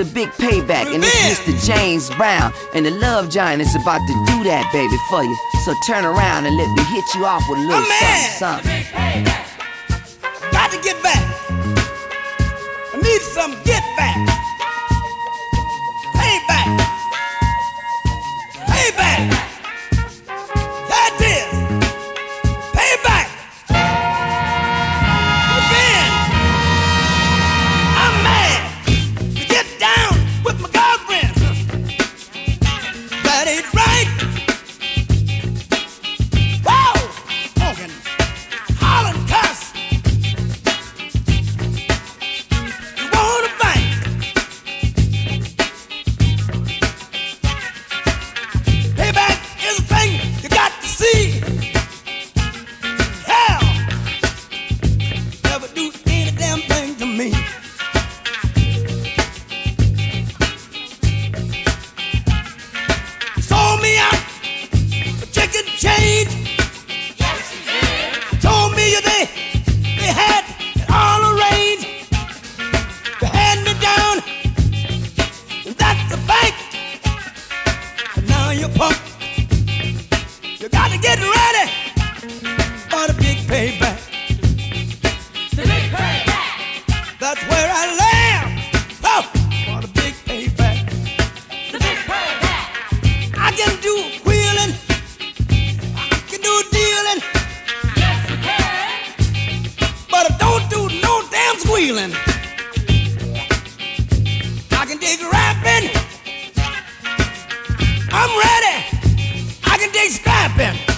the big payback, and it's Mr. James Brown, and the Love Giant is about to do that, baby, for you. So turn around and let me hit you off with a little something, something. Got to get back. I need some get back. Payback. Payback. That is. Payback. Revenge. I'm mad to get down with my girlfriend. That ain't right. Whoa! Honking, hollering, cuss. You wanna fight? Payback is a thing you got to see. Hell, never do any damn thing to me. Sold me out for chicken change. Told me they had it all arranged. They had me down, and that's the fact. But now you're punk. You gotta get ready for the big payback. The big payback. That's where I land. Oh, for the big payback. The big payback. I can do wheeling. I can do dealing. Yes, you can. But I don't do no damn squealing. I can dig rapping. I'm ready. I can dig scrapping.